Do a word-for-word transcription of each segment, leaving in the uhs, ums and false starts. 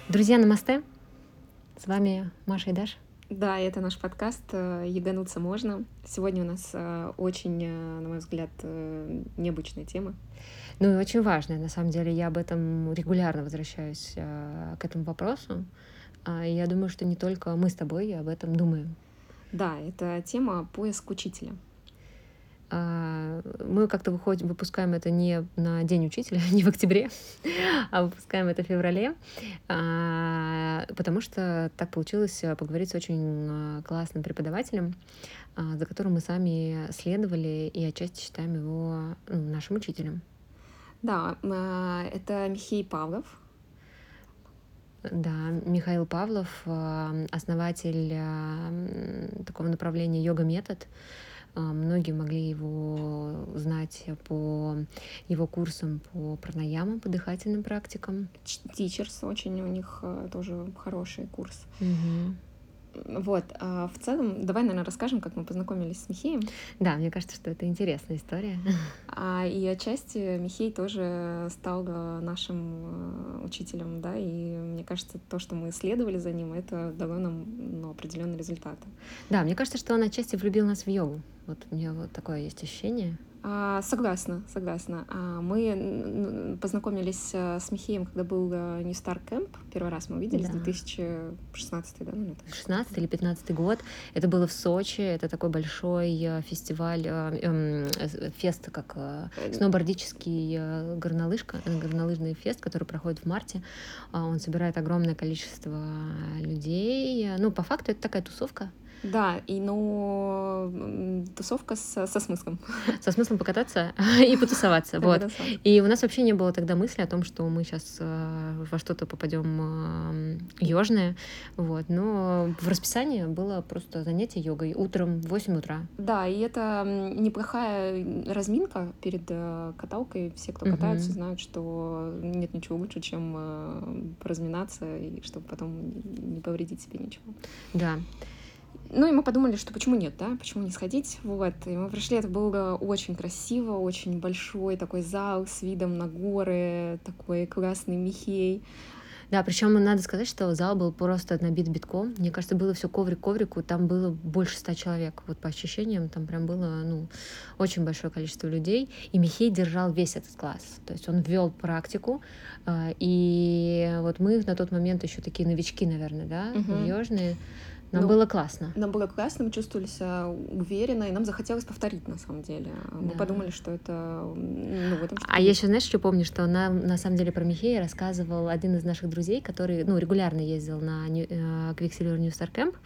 Друзья, намасте! С вами Маша и Даша. Да, это наш подкаст «Ягануться можно». Сегодня у нас очень, на мой взгляд, необычная тема. Ну и очень важная, на самом деле. Я об этом регулярно возвращаюсь к этому вопросу. И я думаю, что не только мы с тобой об этом думаем. Да, это тема «Поиск учителя». Мы как-то выходим, выпускаем это не на День учителя, не в октябре, а выпускаем это в феврале, потому что так получилось поговорить с очень классным преподавателем, за которым мы сами следовали и отчасти считаем его нашим учителем. Да, это Михей Павлов. Да, Михаил Павлов, основатель такого направления йога-метод. Многие могли его знать по его курсам по пранаямам, по дыхательным практикам. Teachers очень у них тоже хороший курс. Угу. Вот, а в целом, давай, наверное, расскажем, как мы познакомились с Михеем. Да, мне кажется, что это интересная история. А, и отчасти Михей тоже стал нашим учителем, да, и мне кажется, то, что мы следовали за ним, это дало нам, ну, определенные результаты. Да, мне кажется, что он отчасти влюбил нас в йогу. Вот у меня вот такое есть ощущение. А, согласна, согласна. А, мы познакомились с Михеем, когда был New Star Camp. Первый раз мы увиделись, да. две тысячи шестнадцатый, да, наверное? шестнадцатый или пятнадцатый год. Это было в Сочи. Это такой большой фестиваль, э, э, фест, как э, сноубордический э, горнолыжка, горнолыжный фест, который проходит в марте. Он собирает огромное количество людей. Ну, по факту, это такая тусовка. Да, и ну тусовка с, со смыслом. Со смыслом покататься и потусоваться. Вот. И у нас вообще не было тогда мысли о том, что мы сейчас во что-то попадем ёжное. Вот. Но в расписании было просто занятие йогой утром в восемь утра. Да, и это неплохая разминка перед каталкой. Все, кто катаются, uh-huh. знают, что нет ничего лучше, чем поразминаться, и чтобы потом не повредить себе ничего. Да. Ну, и мы подумали, что почему нет, да, почему не сходить, вот, и мы пришли, это было очень красиво, очень большой такой зал с видом на горы, такой классный Михей. Да, причем надо сказать, что зал был просто набит битком. Мне кажется, было все коврик к коврику, там было больше ста человек. Вот по ощущениям, там прям было, ну, очень большое количество людей. И Михей держал весь этот класс. То есть он ввел практику. И вот мы на тот момент еще такие новички, наверное, да, uh-huh. ёжные. Нам ну, было классно. Нам было классно, мы чувствовали себя уверенно, и нам захотелось повторить, на самом деле. Мы да. подумали, что это... Ну, в этом а я еще, знаешь, что помню, что нам, на самом деле, про Михея рассказывал один из наших друзей, который, ну, регулярно ездил на Quicksilver New Star Camp.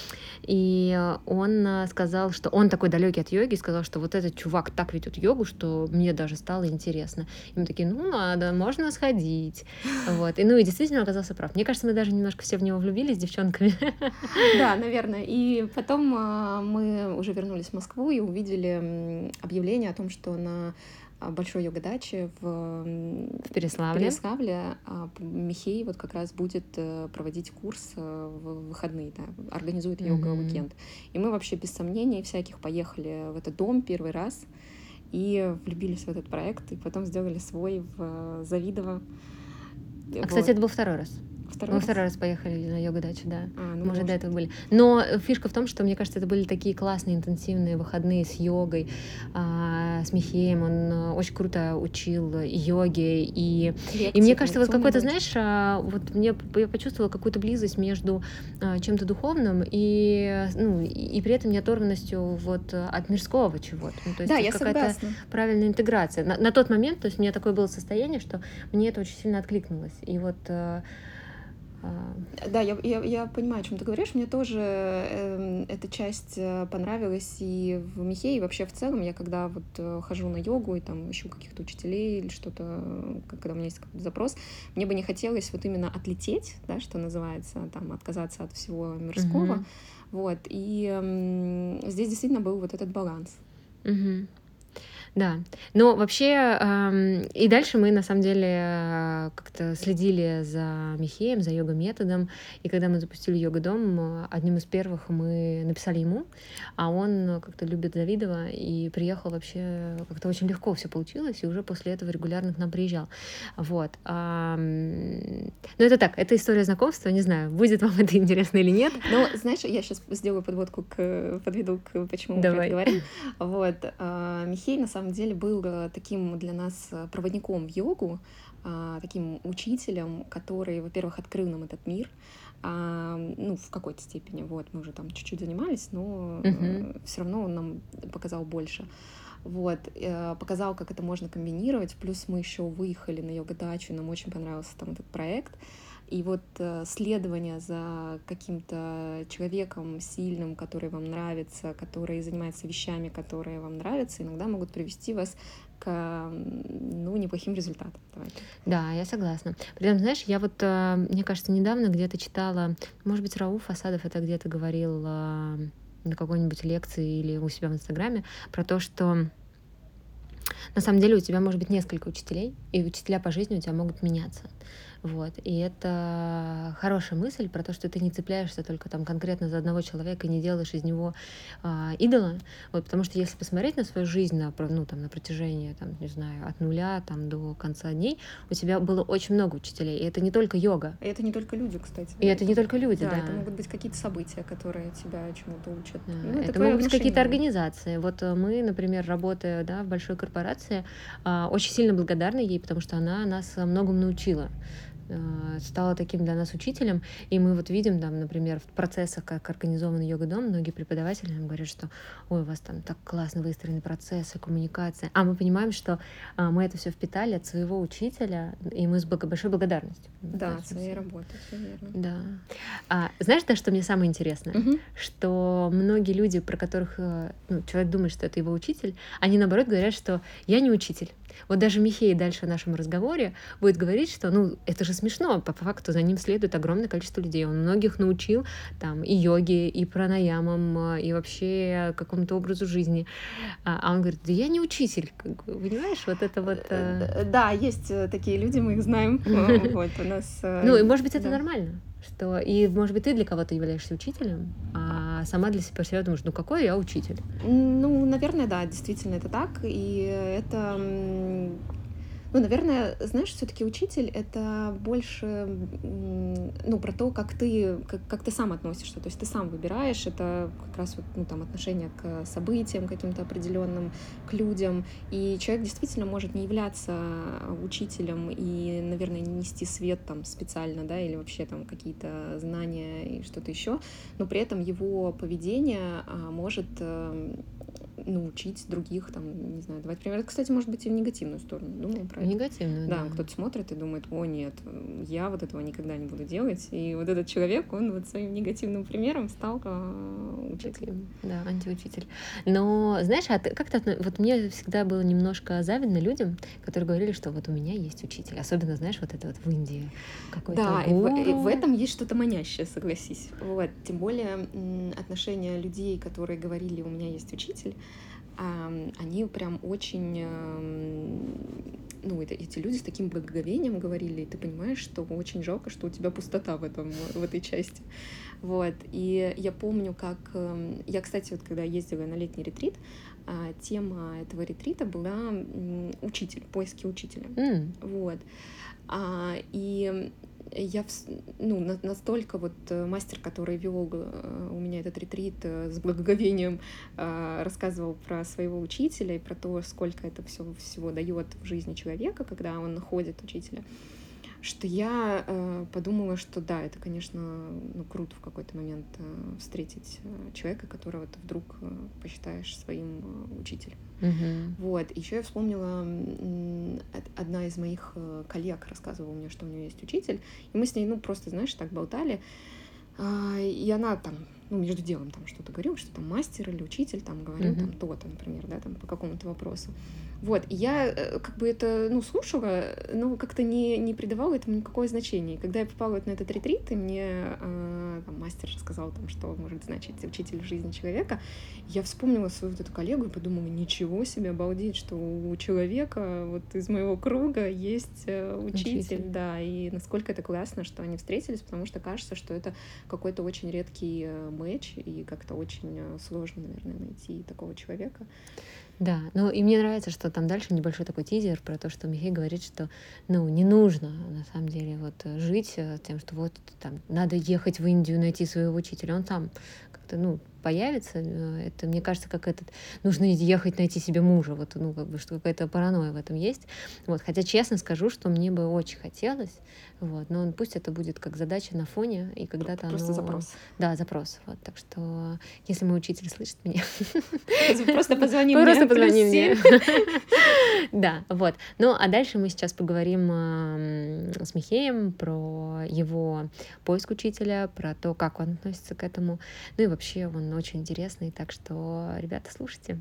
И он сказал, что он такой далекий от йоги, сказал, что вот этот чувак так ведет йогу, что мне даже стало интересно. И мы такие, ну ладно, можно сходить. Вот. И ну и действительно оказался прав. Мне кажется, мы даже немножко все в него влюбились с девчонками. Да, наверное. И потом мы уже вернулись в Москву и увидели объявление о том, что на большой йога-даче в, в Переславле. в Переславле Михей вот как раз будет проводить курс в выходные, да, организует mm-hmm. йога-уикенд. И мы вообще без сомнений всяких поехали в этот дом первый раз и влюбились в этот проект, и потом сделали свой в Завидово. А, вот. Кстати, это был второй раз. Второй Мы раз? второй раз поехали на йога-дачу, да. А, ну, Мы уже до этого были. Но фишка в том, что, мне кажется, это были такие классные, интенсивные выходные с йогой, а, с Михеем. Он очень круто учил йоге. И, Лекции, и мне кажется, вот какой-то, знаешь, вот мне, я почувствовала какую-то близость между а, чем-то духовным и, ну, и, и при этом не оторванностью вот, от мирского чего-то. Ну, то есть да, я какая-то согласна. правильная интеграция. На, на тот момент, то есть у меня такое было состояние, что мне это очень сильно откликнулось. И вот... Да, я, я, я понимаю, о чем ты говоришь. Мне тоже э, эта часть понравилась и в Михее, и вообще в целом. Я когда вот э, хожу на йогу и там ищу каких-то учителей или что-то, когда у меня есть какой-то запрос, мне бы не хотелось вот именно отлететь, да, что называется, там, отказаться от всего мирского. Mm-hmm. Вот, и э, здесь действительно был вот этот баланс. Mm-hmm. Да, но вообще, ам, и дальше мы на самом деле э, как-то следили за Михеем, за йога-методом, и когда мы запустили йога-дом, э, одним из первых мы написали ему, а он э, как-то любит Давидова и приехал вообще, как-то очень легко все получилось, и уже после этого регулярно к нам приезжал. Вот. Ам, Ну это так, это история знакомства, не знаю, будет вам это интересно или нет. Но, знаешь, я сейчас сделаю подводку к подведу к почему мы про это Давай. говорим. Вот. а, Михей на самом деле был э, таким для нас э, проводником в йогу, а, таким учителем, который, во-первых, открыл нам этот мир, а, ну, в какой-то степени. Вот, мы уже там чуть-чуть занимались, но Мгм. все равно он нам показал больше. Вот, э, показал, как это можно комбинировать. Плюс мы еще выехали на йога-дачу, нам очень понравился там этот проект. И вот э, следование за каким-то человеком сильным, который вам нравится, который занимается вещами, которые вам нравятся, иногда могут привести вас к м, ну, неплохим результатам. Давай так. Да, я согласна. При этом, знаешь, я вот, э, мне кажется, недавно где-то читала, может быть, Рауф Асадов это где-то говорил а, на какой-нибудь лекции или у себя в Инстаграме про то, что на самом деле у тебя может быть несколько учителей, и учителя по жизни у тебя могут меняться. Вот. И это хорошая мысль про то, что ты не цепляешься только там конкретно за одного человека и не делаешь из него а, идола. Вот, потому что если посмотреть на свою жизнь на, про- ну, там, на протяжении, там, не знаю, от нуля там, до конца дней, у тебя было очень много учителей. И это не только йога. И это не только люди, кстати. И это не только люди, Да, да. это могут быть какие-то события, которые тебя чему-то учат. Да, Ну, это твое могут быть какие-то отношение. организации. Вот э, мы, например, работая да, в большой корпорации, а, очень сильно благодарны ей, потому что она нас э, многому научила. Э, Стала таким для нас учителем, и мы вот видим там, например, в процессах, как организован йога-дом, многие преподаватели нам говорят, что ой, у вас там так классно выстроены процессы, коммуникация, а мы понимаем, что а, мы это все впитали от своего учителя, и мы с благо- большой благодарностью Да, относимся. своей работы, все верно. Да. А, знаешь, да, что мне самое интересное? Мгм. Что многие люди, про которых э, ну, человек думает, что это его учитель, они наоборот говорят, что я не учитель. Вот даже Михей дальше в нашем разговоре будет говорить, что ну это же смешно, по факту за ним следует огромное количество людей. Он многих научил там и йоге, и пранаямам, э, и вообще какому-то образу жизни. А, а он говорит, да я не учитель, как бы, понимаешь, вот это вот. э, Э, Да, есть э, такие люди, мы их знаем. Э, Вот, у нас... э, Ну, и может быть, это да. нормально, что и, может быть, ты для кого-то являешься учителем, а сама для себя, себя думаешь, ну какой я учитель? Ну, наверное, да, действительно это так. И это, м, ну, наверное, знаешь, все-таки учитель это больше, м, ну, про то, как ты, как, как ты сам относишься. То есть ты сам выбираешь, это как раз вот, ну, там, отношение к событиям каким-то определенным, к людям. И человек действительно может не являться учителем и, наверное, не нести свет там специально, да, или вообще там какие-то знания и что-то еще, но при этом его поведение а, может эм, ну, учить других, там, не знаю, давать пример. Это, кстати, может быть и в негативную сторону. Думала про это. Негативную, Да, да. кто-то смотрит и думает, о, нет, я вот этого никогда не буду делать. И вот этот человек, он вот своим негативным примером стал а, учителем. Таким, да, антиучитель. Но, знаешь, а ты, как-то, отно- вот мне всегда было немножко завидно людям, которые говорили, что вот у меня есть учитель. Особенно, знаешь, вот это вот в Индии какой-то Да, и в, и в гуру. этом есть что-то манящее, согласись. Вот. Тем более м, отношения людей, которые говорили, у меня есть учитель, ам, они прям очень, ам, ну, это, эти люди с таким благоговением говорили, и ты понимаешь, что очень жалко, что у тебя пустота в этом, в этой части. Вот. И я помню, как... эм, Я, кстати, вот когда ездила на летний ретрит, а, тема этого ретрита была м, учитель, поиски учителя. М, Вот. А, и я вс- ну, на- настолько вот э, мастер, который вел э, у меня этот ретрит э, с благоговением э, рассказывал про своего учителя и про то, сколько это все всего дает в жизни человека, когда он находит учителя, что я э, подумала, что да, это, конечно, ну, круто в какой-то момент э, встретить э, человека, которого ты вдруг э, посчитаешь своим э, учителем. мгм. Вот, еще я вспомнила, м, од- одна из моих э, коллег рассказывала мне, что у нее есть учитель, и мы с ней, ну, просто, знаешь, так болтали, а, и она там ну, между делом там что-то говорил, что там мастер или учитель там говорил Мгм. там то-то, например, да, там по какому-то вопросу. Вот, и я э, как бы это, ну, слушала, но как-то не, не придавала этому никакого значения. И когда я попала вот на этот ретрит, и мне э, там, мастер рассказал, там, что может значить учитель в жизни человека, я вспомнила свою вот эту коллегу и подумала, ничего себе, обалдеть, что у человека вот из моего круга есть э, учитель, Учитель. да, и насколько это классно, что они встретились, потому что кажется, что это какой-то очень редкий э, матч, и как-то очень э, сложно, наверное, найти такого человека. Да, ну и мне нравится, что там дальше небольшой такой тизер про то, что Михей говорит, что, ну, не нужно, на самом деле, вот э, жить э, тем, что вот там надо ехать в Индию, найти своего учителя. Он сам как-то, ну, появится. э, Это, мне кажется, как этот, нужно ехать найти себе мужа. Вот, ну, как бы, что какая-то паранойя в этом есть. Вот, хотя, честно скажу, что мне бы очень хотелось, вот, но пусть это будет как задача на фоне, и когда-то Просто оно... запрос. Да, запрос. Вот, так что, если мой учитель слышит меня, Просто позвони просто мне. позвони плюс мне. семь. Да, вот. Ну, а дальше мы сейчас поговорим ам, с Михеем про его поиск учителя, про то, как он относится к этому. Ну и вообще он очень интересный, так что, ребята, слушайте.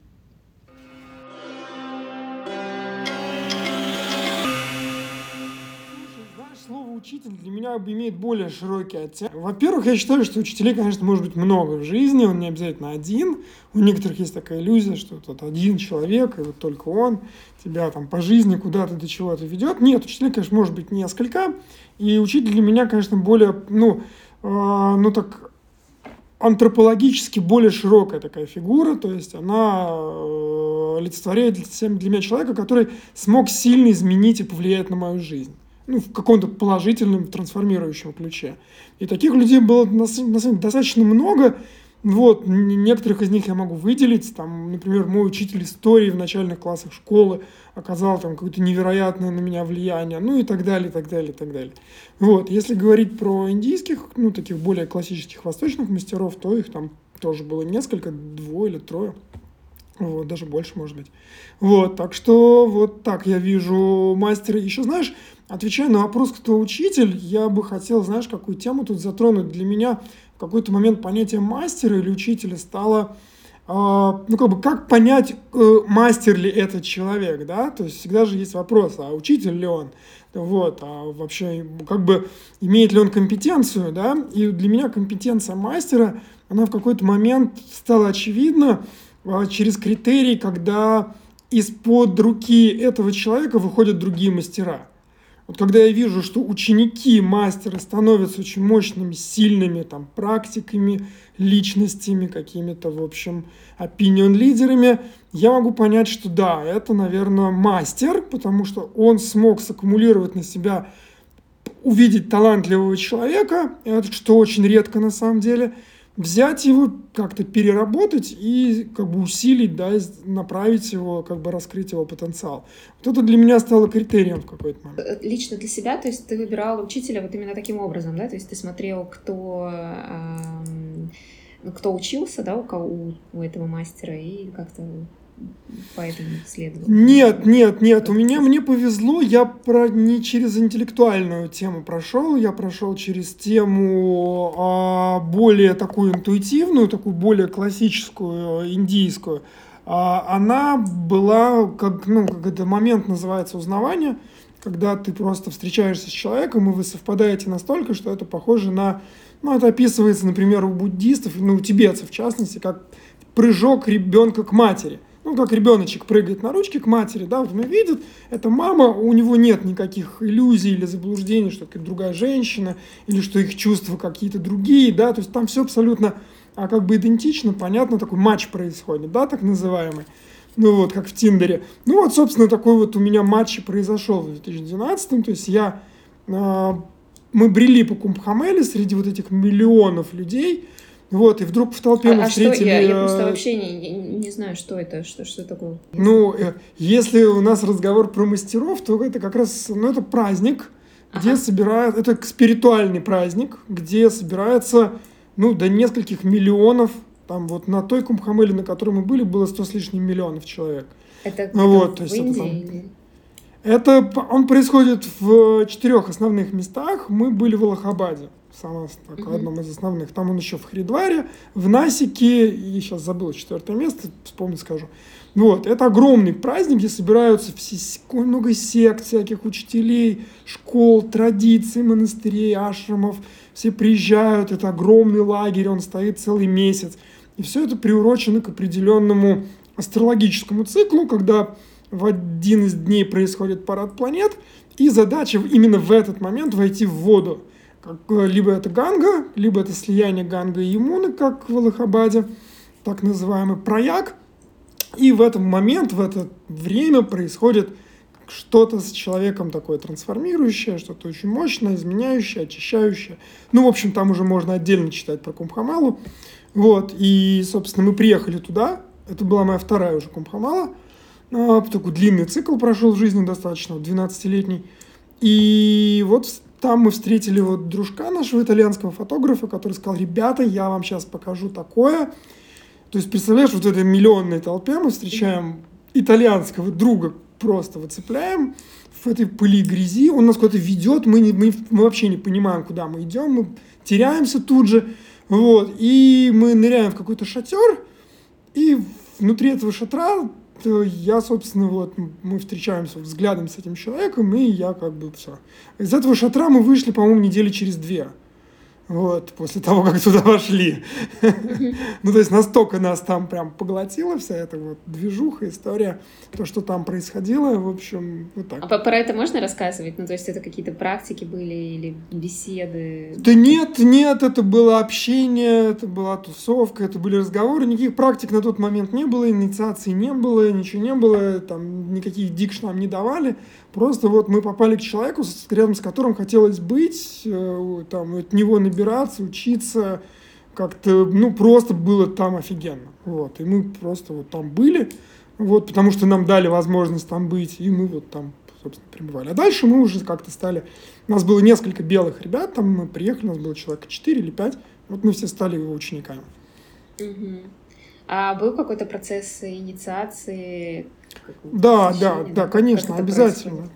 Знаешь, слово «учитель» для меня имеет более широкий оттенок. Во-первых, я считаю, что учителей, конечно, может быть много в жизни, он не обязательно один. У некоторых есть такая иллюзия, что вот один человек, и вот только он тебя там по жизни куда-то до чего-то ведет. Нет, учителей, конечно, может быть несколько. И учитель для меня, конечно, более, ну, э, ну так, антропологически более широкая такая фигура, то есть она э, олицетворяет для для меня человека, который смог сильно изменить и повлиять на мою жизнь. Ну, в каком-то положительном, трансформирующем ключе. И таких людей было на самом деле достаточно много. Вот, н- некоторых из них я могу выделить. Там, например, мой учитель истории в начальных классах школы оказал там какое-то невероятное на меня влияние, ну и так далее, и так далее, и так далее. Вот, если говорить про индийских, ну, таких более классических восточных мастеров, то их там тоже было несколько, двое или трое. Вот, даже больше, может быть. Вот, так что вот так я вижу мастера. Еще, знаешь, отвечая на вопрос, кто учитель, я бы хотел, знаешь, какую тему тут затронуть. Для меня в какой-то момент понятие мастера или учителя стало, э, ну, как бы, как понять, э, мастер ли этот человек, да? То есть всегда же есть вопрос, а учитель ли он? Вот, а вообще, как бы, имеет ли он компетенцию, да? И для меня компетенция мастера, она в какой-то момент стала очевидна, через критерий, когда из-под руки этого человека выходят другие мастера. Вот когда я вижу, что ученики мастера становятся очень мощными, сильными там, практиками, личностями, какими-то, в общем, opinion-лидерами, я могу понять, что да, это, наверное, мастер, потому что он смог саккумулировать на себя, увидеть талантливого человека, это что очень редко на самом деле, взять его, как-то переработать и как бы усилить, да, направить его, как бы раскрыть его потенциал. Вот это для меня стало критерием в какой-то момент. Лично для себя, то есть ты выбирал учителя вот именно таким образом, да, то есть ты смотрел, кто, эм, кто учился, да, у, кого, у этого мастера, и как-то поэтому следовал. Нет, нет, нет, у меня, мне повезло, я про, не через интеллектуальную тему прошел, я прошел через тему а, более такую интуитивную, такую более классическую, индийскую. А, она была, как, ну, как это момент называется, узнавания, когда ты просто встречаешься с человеком, и вы совпадаете настолько, что это похоже на, ну, это описывается, например, у буддистов, ну, у тибетцев в частности, как прыжок ребенка к матери. Ну, как ребеночек прыгает на ручки к матери, да, вот он ее видит, это мама, у него нет никаких иллюзий или заблуждений, что это другая женщина, или что их чувства какие-то другие, да, то есть там все абсолютно, а, как бы идентично, понятно, такой матч происходит, да, так называемый, ну вот, как в Тиндере. Ну вот, собственно, такой вот у меня матч и произошел в две тысячи двенадцатом, то есть я, э, мы брели по Кумбхамеле среди вот этих миллионов людей. Вот, и вдруг в толпе а, мы а встретили... что? Я, я просто вообще не, не, не знаю, что это, что, что такое. Ну, если у нас разговор про мастеров, то это как раз, ну, это праздник, где ага. собирают... Это спиритуальный праздник, где собирается, ну, до нескольких миллионов. Там вот на той Кумбхамеле, на которой мы были, было сто с лишним миллионов человек. Это, вот, это то в есть Индии? это, там... Или... Это, он происходит в четырех основных местах. Мы были в Аллахабаде, в самом, так, Мгм. одном из основных. Там он еще в Харидваре, в Насике, и сейчас забыл четвертое место, вспомню, скажу. Вот, это огромный праздник, где собираются все, с- много сект, всяких учителей, школ, традиций, монастырей, ашрамов. Все приезжают, это огромный лагерь, он стоит целый месяц. И все это приурочено к определенному астрологическому циклу, когда в один из дней происходит парад планет, и задача именно в этот момент войти в воду. Как, э, либо это Ганга, либо это слияние Ганга и Ямуны, как в Аллахабаде, так называемый Праяг. И в этот момент, в это время происходит что-то с человеком такое трансформирующее, что-то очень мощное, изменяющее, очищающее. Ну, в общем, там уже можно отдельно читать про Кумбхамелу. Вот, и, собственно, мы приехали туда. Это была моя вторая уже Кумбхамела. А, такой длинный цикл прошел в жизни достаточно, двенадцатилетний. И вот там мы встретили вот дружка нашего итальянского фотографа, который сказал: ребята, я вам сейчас покажу такое. То есть, представляешь, вот в этой миллионной толпе мы встречаем итальянского друга, просто выцепляем в этой пыли, грязи. Он нас куда-то ведет, мы, не, мы, мы вообще не понимаем, куда мы идем, мы теряемся тут же. Вот, и мы ныряем в какой-то шатер, и внутри этого шатра то я, собственно, вот, мы встречаемся взглядом с этим человеком, и я как бы все. Из этого шатра мы вышли, по-моему, недели через две. Вот, после того, как туда вошли. Ну, то есть настолько нас там прям поглотила вся эта вот движуха, история, то, что там происходило, в общем, вот так. А по- про это можно рассказывать? Ну, то есть это какие-то практики были или беседы? Да нет, нет, это было общение, это была тусовка, это были разговоры, никаких практик на тот момент не было, инициации не было, ничего не было, там никаких дикш нам не давали. Просто вот мы попали к человеку, с- рядом с которым хотелось быть, э, там, от него набираться, учиться, как-то, ну, просто было там офигенно. Вот, и мы просто вот там были, вот, потому что нам дали возможность там быть, и мы вот там, собственно, пребывали. А дальше мы уже как-то стали, у нас было несколько белых ребят, там мы приехали, у нас было человек четыре или пять, вот мы все стали его учениками. Мгм. А был какой-то процесс инициации? какого-то Да, да, посвящения, да, Как- конечно, как это обязательно. происходит?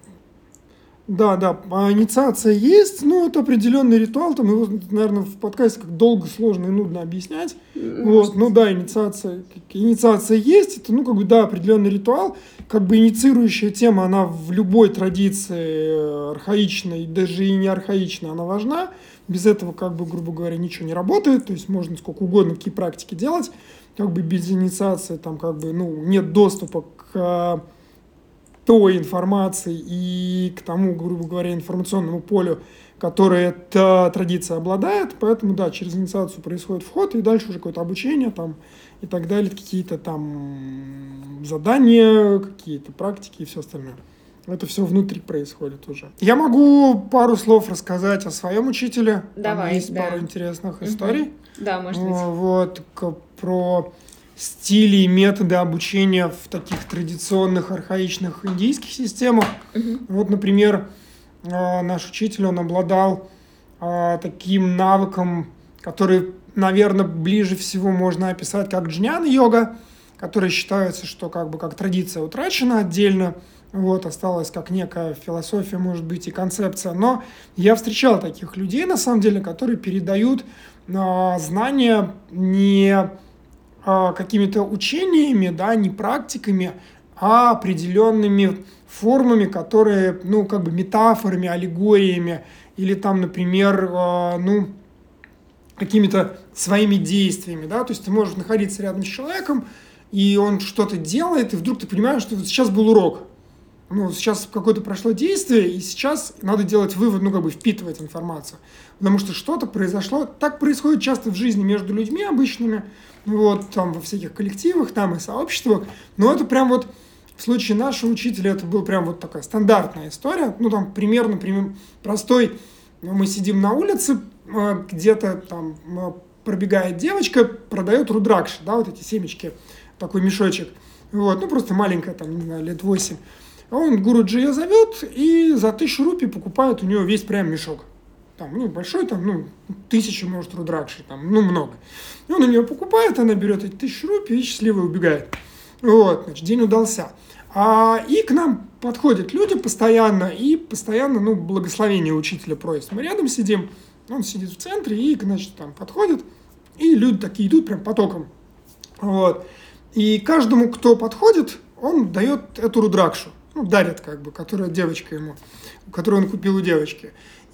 Да, да, а инициация есть, но это определенный ритуал, там его, наверное, в подкасте как долго, сложно и нудно объяснять. Вот, ну да, инициация, инициация есть, это, ну, как бы, да, определенный ритуал, как бы инициирующая тема, она в любой традиции э, архаичной, даже и не архаичной, она важна. Без этого, как бы, грубо говоря, ничего не работает, то есть можно сколько угодно какие практики делать, как бы без инициации, там, как бы, ну, нет доступа к той информации и к тому, грубо говоря, информационному полю, которое эта традиция обладает. Поэтому, да, через инициацию происходит вход, и дальше уже какое-то обучение там и так далее, какие-то там задания, какие-то практики и все остальное. Это все внутри происходит уже. Я могу пару слов рассказать о своем учителе. Там Давай, есть да. пару интересных Мгм. историй. Да, может быть. Э, Вот, к- про стили и методы обучения в таких традиционных архаичных индийских системах. Мгм. Вот, например, э, наш учитель, он обладал э, таким навыком, который, наверное, ближе всего можно описать как джняна-йога, которая считается, что как бы как традиция утрачена отдельно, вот, осталась как некая философия, может быть, и концепция. Но я встречал таких людей, на самом деле, которые передают э, знания не а, какими-то учениями, да, не практиками, а определенными формами, которые, ну, как бы метафорами, аллегориями, или там, например, а, ну, какими-то своими действиями, да, то есть ты можешь находиться рядом с человеком, и он что-то делает, и вдруг ты понимаешь, что вот сейчас был урок, ну, сейчас какое-то прошло действие, и сейчас надо делать вывод, ну, как бы впитывать информацию, потому что что-то произошло, так происходит часто в жизни между людьми обычными, вот, там, во всяких коллективах, там, и сообществах, но это прям вот, в случае нашего учителя, это была прям вот такая стандартная история, ну, там, пример, например, простой, мы сидим на улице, э, где-то там э, пробегает девочка, продает рудракши, да, вот эти семечки, такой мешочек, вот, ну, просто маленькая, там, не знаю, лет восемь. А он, Гуруджи, ее зовет и за тысячу рупий покупает у него весь прям мешок. Там, ну, большой, там, ну, тысяча, может, рудракши, там, ну, много. И он у нее покупает, она берет эти тысячу рупий и счастливо убегает. Вот, значит, день удался. А, и к нам подходят люди постоянно, и постоянно, ну, благословение учителя просят. Мы рядом сидим, он сидит в центре, и, значит, там подходит, и люди такие идут прям потоком. Вот. И каждому, кто подходит, он дает эту рудракшу, ну, дарит как бы, которая девочка ему, которую он купил у девочки.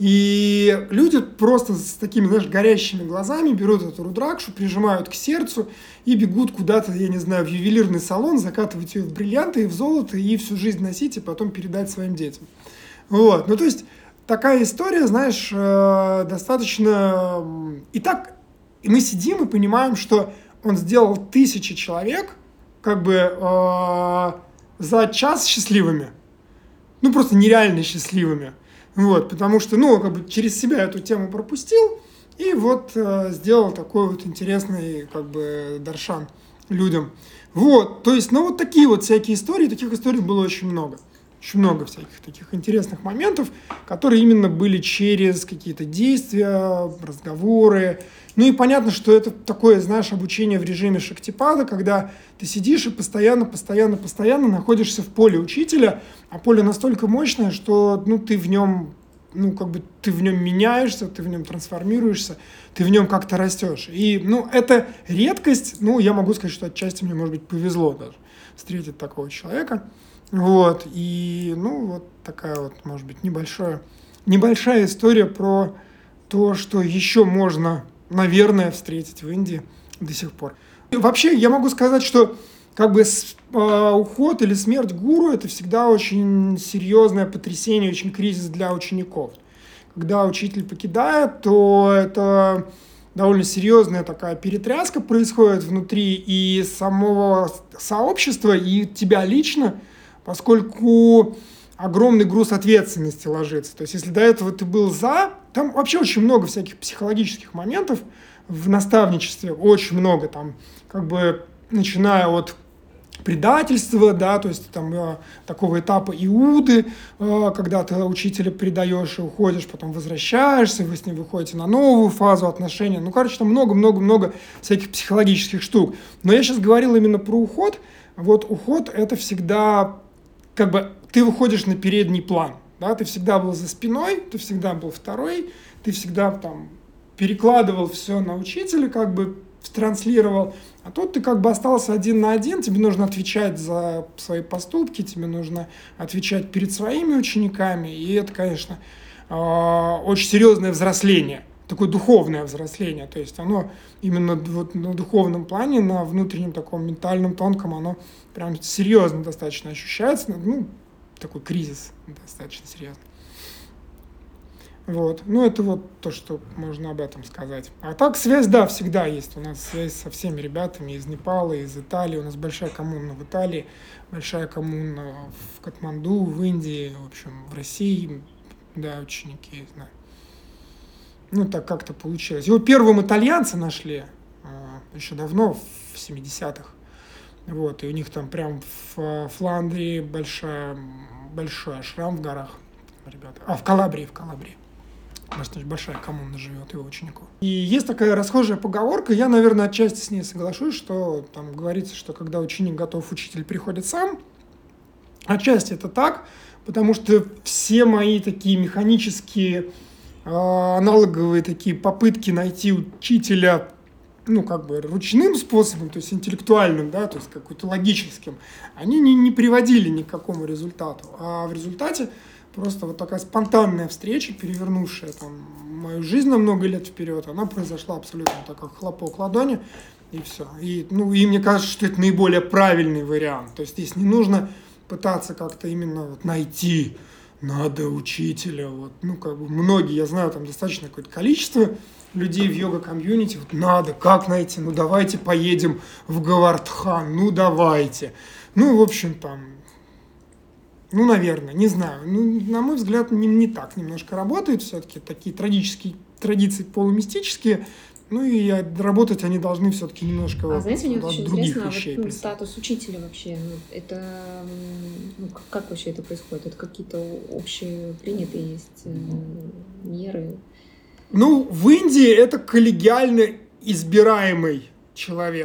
И люди просто с такими, знаешь, горящими глазами берут эту рудракшу, прижимают к сердцу и бегут куда-то, я не знаю, в ювелирный салон, закатывать ее в бриллианты и в золото, и всю жизнь носить, и потом передать своим детям. Вот, ну то есть такая история, знаешь, достаточно... И так и мы сидим и понимаем, что он сделал тысячи человек как бы э, за час счастливыми. Ну, просто нереально счастливыми. Вот, потому что, ну, как бы через себя эту тему пропустил и вот э, сделал такой вот интересный, как бы, даршан людям. Вот, то есть, ну, вот такие вот всякие истории, таких историй было очень много. Очень много всяких таких интересных моментов, которые именно были через какие-то действия, разговоры. Ну и понятно, что это такое, знаешь, обучение в режиме шактипада, когда ты сидишь и постоянно, постоянно, постоянно находишься в поле учителя, а поле настолько мощное, что, ну, ты в нем, ну, как бы ты в нем меняешься, ты в нем трансформируешься, ты в нем как-то растешь. И, ну, это редкость, ну, я могу сказать, что отчасти мне, может быть, повезло даже встретить такого человека. Вот, и, ну, вот такая вот, может быть, небольшая, небольшая история про то, что еще можно, наверное, встретить в Индии до сих пор. И вообще, я могу сказать, что как бы с, э, уход или смерть гуру – это всегда очень серьезное потрясение, очень кризис для учеников. Когда учитель покидает, то это довольно серьезная такая перетряска происходит внутри и самого сообщества, и тебя лично, поскольку огромный груз ответственности ложится. То есть, если до этого ты был за, там вообще очень много всяких психологических моментов в наставничестве, очень много там, как бы, начиная от предательства, да, то есть там э, такого этапа Иуды, э, когда ты учителя предаешь и уходишь, потом возвращаешься, вы с ним выходите на новую фазу отношений. Ну, короче, там много-много-много всяких психологических штук. Но я сейчас говорил именно про уход. Вот уход — это всегда... как бы ты выходишь на передний план, да, ты всегда был за спиной, ты всегда был второй, ты всегда там перекладывал все на учителя, как бы транслировал, а тут ты как бы остался один на один, тебе нужно отвечать за свои поступки, тебе нужно отвечать перед своими учениками, и это, конечно, очень серьезное взросление, такое духовное взросление, то есть оно именно вот на духовном плане, на внутреннем таком ментальном, тонком, оно прям серьезно достаточно ощущается, ну, такой кризис достаточно серьезный. Вот, ну это вот то, что можно об этом сказать. А так связь, да, всегда есть, у нас связь со всеми ребятами из Непала, из Италии, у нас большая коммуна в Италии, большая коммуна в Катманду, в Индии, в общем, в России, да, ученики, знаю. Ну, так как-то получилось. Его первым итальянцы нашли а, еще давно, в семидесятых. Вот, и у них там прям в Фландрии большая, большой ашрам в горах, ребята. А, в Калабрии, в Калабрии. Значит, большая коммуна живет его учеников. И есть такая расхожая поговорка, я, наверное, отчасти с ней соглашусь, что там говорится, что когда ученик готов, учитель приходит сам. Отчасти это так, потому что все мои такие механические, э, аналоговые такие попытки найти учителя, ну, как бы ручным способом, то есть интеллектуальным, да, то есть какой-то логическим, они не, не приводили ни к какому результату. А в результате просто вот такая спонтанная встреча, перевернувшая там мою жизнь на много лет вперед, она произошла абсолютно так, как хлопок ладони, и все. И, ну, и мне кажется, что это наиболее правильный вариант. То есть здесь не нужно пытаться как-то именно вот найти, надо учителя. Вот, ну, как бы многие, я знаю, там достаточно какое-то количество людей в йога-комьюнити, вот надо, как найти, ну давайте поедем в Говардхан, ну давайте. Ну, в общем, там, ну, наверное, не знаю. Ну, на мой взгляд, не, не так немножко работает все-таки, такие трагические традиции полумистические, ну и работать они должны все-таки немножко а, знаете, мне от очень других интересно, вещей. А вот, ну, статус учителя вообще, ну, это, ну, как, как вообще это происходит? Это какие-то общепринятые есть э, меры? Ну, в Индии это коллегиально избираемый человек.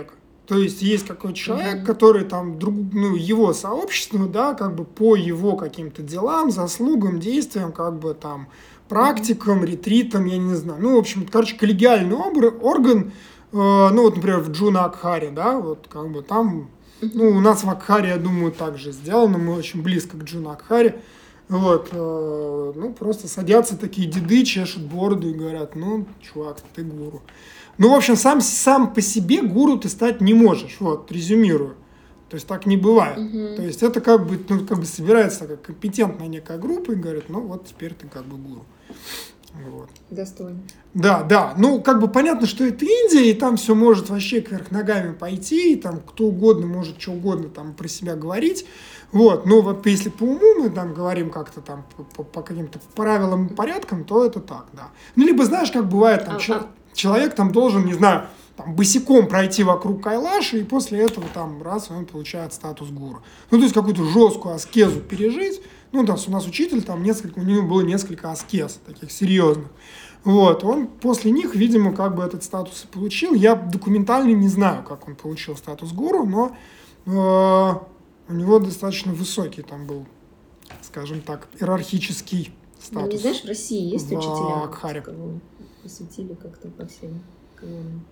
То есть есть какой-то человек, mm-hmm. который там, друг, ну, его сообщество, да, как бы по его каким-то делам, заслугам, действиям, как бы там, практикам, mm-hmm. ретритам, я не знаю. Ну, в общем, короче, коллегиальный орган, э, ну, вот, например, в Джуна Акхаре, да, вот, как бы там, mm-hmm. ну, у нас в Акхаре, я думаю, так же сделано, мы очень близко к Джуна Акхаре. Вот, э, ну, просто садятся такие деды, чешут бороду и говорят, ну, чувак, ты гуру. Ну, в общем, сам, сам по себе гуру ты стать не можешь, вот, резюмирую. То есть так не бывает. Uh-huh. То есть это как бы, ну, как бы собирается такая компетентная некая группа и говорит, ну, вот теперь ты как бы гуру. Вот. Достойно. Да, да. Ну, как бы понятно, что это Индия, и там все может вообще кверх ногами пойти, и там кто угодно может что угодно там про себя говорить. Вот, но вот если по уму мы там говорим как-то там по, по, по каким-то правилам и порядкам, то это так, да. Ну, либо знаешь, как бывает, там, а, чел- а... человек там должен, не знаю, там, босиком пройти вокруг Кайлаши, и после этого там раз он получает статус гуру. Ну, то есть какую-то жесткую аскезу пережить. Ну, там у нас учитель, там несколько, у него было несколько аскез, таких серьезных. Вот, он после них, видимо, как бы этот статус и получил. Я документально не знаю, как он получил статус гуру, но э, у него достаточно высокий там был, скажем так, иерархический статус. Ну, не знаешь, в России есть учителя, Акхаре. Кого посвятили как-то по всем канонам?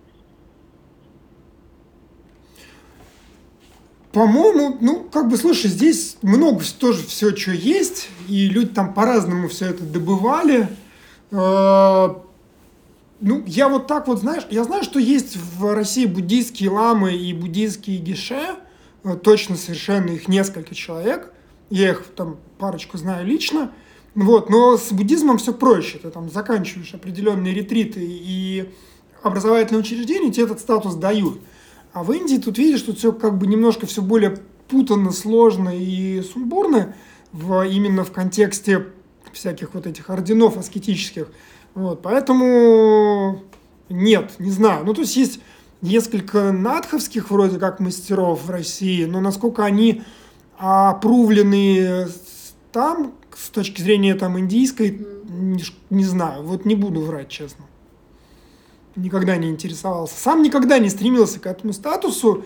По-моему, ну, как бы, слушай, здесь много тоже всего, что есть, и люди там по-разному все это добывали. Ну, я вот так вот, знаешь, я знаю, что есть в России буддийские ламы и буддийские геше, точно совершенно их несколько человек, я их там парочку знаю лично, вот, но с буддизмом все проще, ты там заканчиваешь определенные ретриты и образовательные учреждения, тебе этот статус дают. А в Индии тут видишь, что все как бы немножко все более путанно, сложно и сумбурно в, именно в контексте всяких вот этих орденов аскетических. Вот, поэтому нет, не знаю. Ну, то есть есть несколько надховских вроде как мастеров в России, но насколько они опрувлены там, с точки зрения там индийской, не, не знаю. Вот не буду врать, честно. Никогда не интересовался. Сам никогда не стремился к этому статусу.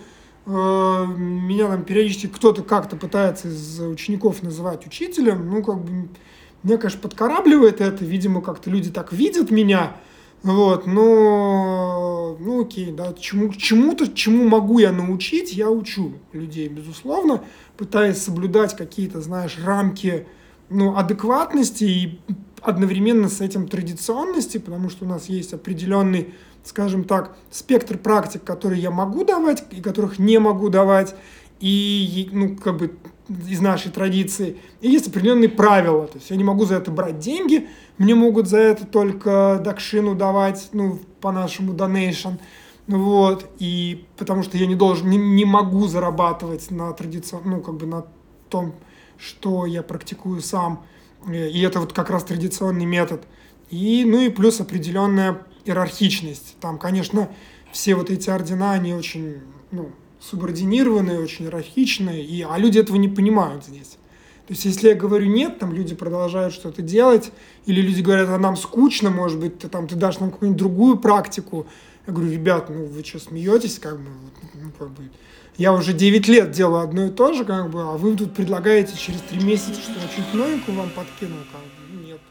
Меня там периодически кто-то как-то пытается из учеников называть учителем. Ну, как бы, меня, конечно, подкарабливает это. Видимо, как-то люди так видят меня. Вот, но, ну, окей, да, чему, чему-то, чему могу я научить, я учу людей, безусловно, пытаясь соблюдать какие-то, знаешь, рамки, ну, адекватности и одновременно с этим традиционности, потому что у нас есть определенный, скажем так, спектр практик, которые я могу давать и которых не могу давать, и, ну, как бы из нашей традиции. И есть определенные правила, то есть я не могу за это брать деньги, мне могут за это только дакшину давать, ну, по-нашему donation, вот, и потому что я не должен, не, не могу зарабатывать на традиционном, ну, как бы на том, что я практикую сам, и это вот как раз традиционный метод. И, ну и плюс определенная иерархичность. Там, конечно, все вот эти ордена, они очень, ну, субординированные, очень иерархичные, и, а люди этого не понимают здесь. То есть, если я говорю нет, там люди продолжают что-то делать, или люди говорят, а нам скучно, может быть, ты, там, ты дашь нам какую-нибудь другую практику. Я говорю, ребят, ну вы что, смеетесь, как бы, ну, как бы, я уже девять лет делаю одно и то же, как бы, а вы тут предлагаете через три месяца, что я чуть новенькую вам подкинул, как бы, нет.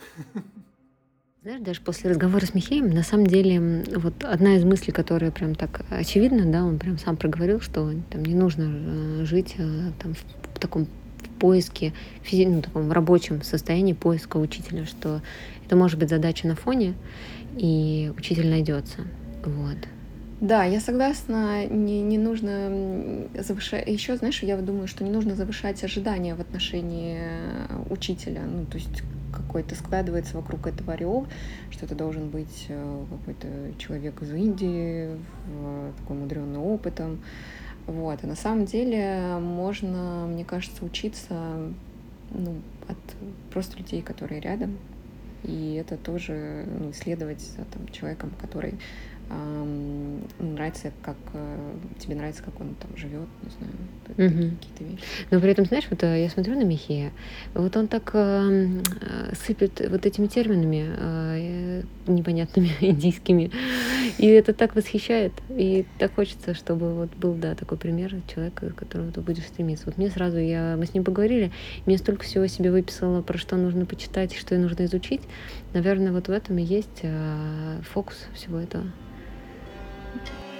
Знаешь, даже после разговора с Михеем, на самом деле, вот одна из мыслей, которая прям так очевидна, да, он прям сам проговорил, что там не нужно жить там в таком в поиске, физи- ну, таком рабочем состоянии поиска учителя, что это может быть задача на фоне, и учитель найдется. Вот. Да, я согласна, не, не нужно завышать. Еще, знаешь, я думаю, что не нужно завышать ожидания в отношении учителя. Ну, то есть какой-то складывается вокруг этого ореол, что это должен быть какой-то человек из Индии, такой мудрённый опытом. Вот. А на самом деле можно, мне кажется, учиться, ну, от просто людей, которые рядом. И это тоже, ну, исследовать за там, человеком, который эм, нравится, как э, тебе нравится, как он там живет, не знаю, Мгм. какие-то вещи. Но при этом, знаешь, вот э, я смотрю на Михея, вот он так э, э, сыпет вот этими терминами э, непонятными индийскими, И это так восхищает, и так хочется, чтобы вот был, да, такой пример человека, к которому ты будешь стремиться. Вот мне сразу, я, мы с ним поговорили, мне столько всего себе выписала, про что нужно почитать, что нужно изучить. Наверное, вот в этом и есть а, фокус всего этого.